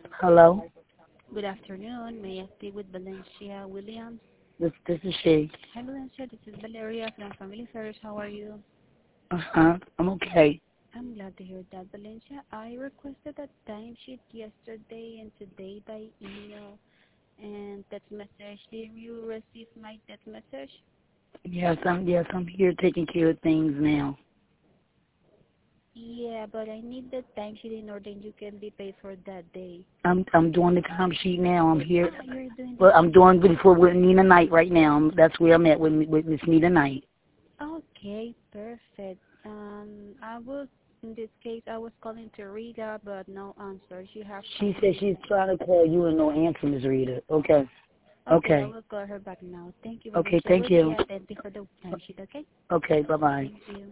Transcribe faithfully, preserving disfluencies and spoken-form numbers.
Hello? Good afternoon. May I speak with Valencia Williams? This this is she. Hi, Valencia. This is Valeria from Family Affairs. How are you? Uh-huh. I'm okay. I'm glad to hear that, Valencia. I requested a timesheet yesterday and today by email and text message. Did you receive my text message? Yes, I'm yes, I'm here taking care of things now. Yeah, but I need the timesheet in order you can be paid for that day. I'm I'm doing the time sheet now. I'm here. Ah, you're doing Well, the I'm doing it for with Nina Knight right now. I'm- That's where I'm at with with Miss Nina Knight. Okay, perfect. Um, I was, in this case, I was calling to Rita, but no answer. She has She said some. she's trying to call you and no answer, Miss Rita. Okay. Okay, I Okay. will call her back now. Thank you, Okay. Valencia. I Thank will be you. attentive for the timesheet, okay? Okay. Bye bye. Thank you.